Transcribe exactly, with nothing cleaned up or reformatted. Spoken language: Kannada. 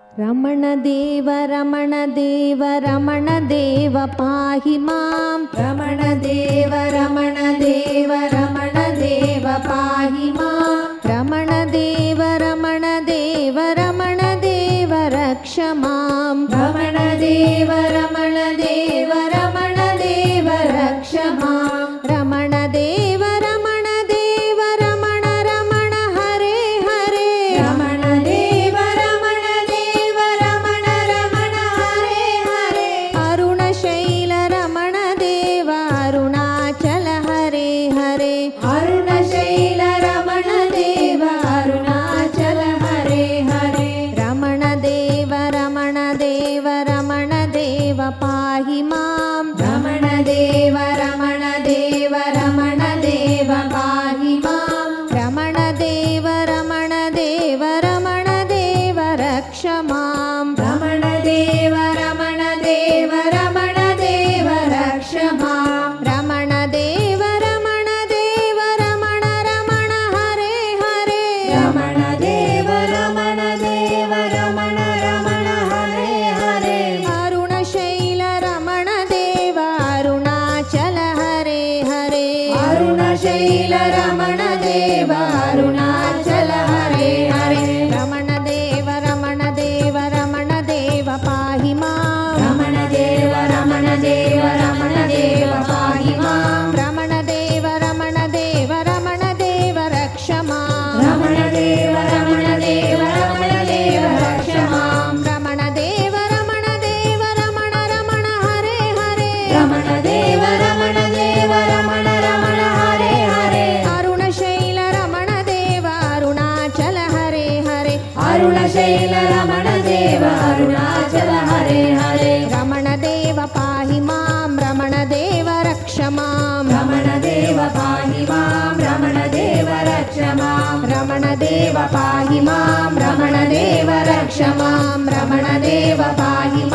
ರಮಣ ದೇವ ರಮಣ ದೇವ ರಮಣ ದೇವ ಪಾಹಿ ಮಾಂ. ರಮಣ ದೇವ ರಮಣ ದೇವ ರಮಣ ದೇವ ಪಾಹಿ ಮಾಂ. ರಮಣ ದೇವ ರಮಣ ದೇವ ರಮಣ ದೇವ ರಕ್ಷ ಮಾಂ. ರಮಣ ದೇವ ರಮಣ ದೇವ ರಮಣ ದೇವ ರಕ್ಷ ಮಾಂ. ರಮಣ ದೇವ ರಮಣ ದೇವ ರಮಣ ರಮಣ ಹರೇ ಹರೇ. ರಮಣ ದೇವ ರಮಣ ದೇವ ರಮಣ ರಮಣ ಹರೇ ಹರೇ. ಅರುಣ ಶೈಲ ರಮಣ ದೇವ ಅರುಣಾಚಲ ಹರೇ ಹರೇ. ಅರುಣ ಶೈಲ ರಮಣ ದೇವ ಅರುಣಾಚಲ ಹರೇ ಹರೇ. ರಮಣ ದೇವ ರಮಣ ದೇವ ರಮಣ ದೇವ ಪಾಹಿ ಮಾಂ. ರಮಣ ದೇವ ರಮಣ ದೇವ ರಮಣ ದೇವ ಪಾಹಿ ಮಾಂ. ರಮಣ ದೇವ ರಮಣ ದೇವ ರಮಣ ದೇವ ರಕ್ಷ ಮಾಂ. ರಮಣ ದೇವ ರಮಣ ದೇವ ರಮಣ ದೇವ ರಕ್ಷ ಮಾಂ. ರಮಣ ದೇವ ರಮಣ ದೇವ ರಮಣ ರಮಣ ಹರೇ ಹರೇ. ರಮಣ ದೇವ ರಮಣ ದೇವ ರಮಣ ರಮಣ ಹರೇ ಹರೇ. ಅರುಣ ಶೈಲ ರಮಣ ದೇವ ಅರುಣಾಚಲ ಹರೇ ಹರೇ. ಅರುಣ ಶೈಲ ರಮಣ ದೇವ ಅರುಣಾಚಲ ಹರೇ ಹರೇ. ರಮಣ ದೇವ ರಮಣ ದೇವ ರಮಣ ದೇವ ಪಾಹಿ ಮಾಂ. ರಮಣ ದೇವ ರಮಣ ದೇವ ರಮಣ ದೇವ ಪಾಹಿ ಮಾಂ. ರಮಣ ದೇವ ರಮಣ ದೇವ ರಮಣ ದೇವ ರಕ್ಷ ಮಾಂ. ರಮಣ ದೇವ ರಮಣ ದೇವ ರಮಣ ದೇವ ರಕ್ಷ ಮಾಂ. ರಮಣ ದೇವ ರಮಣ ದೇವ ರಮಣ ರಮಣ ಹರೇ ಹರೇ. ರಮಣ ದೇವ ರಮಣ ದೇವ ರಮಣ ರಮಣ ಹರೇ ಹರೇ. ಅರುಣ ಶೈಲ ರಮಣ ದೇವ ಅರುಣಾಚಲ ಹರೇ ಹರೇ. ಅರುಣ ಶೈಲ ರಮಣ ದೇವ ಅರುಣಾಚಲ ಹರೇ ಹರೇ. ರಮಣ ದೇವ ಪಾಹಿ ಮಾಂ. ರಮಣ ದೇವ ರಕ್ಷ ಮಾಂ. ರಮಣ ದೇವ ಪಾಹಿ ಮಾಂ. ರಮಣ ದೇವ ರಕ್ಷ ಮಾಂ. ರಮಣ ದೇವ ಪಾಹಿ ಮಾಂ. ರಮಣ ದೇವ ರಕ್ಷ ಮಾಂ. ರಮಣ ದೇವ ಪಾಹಿ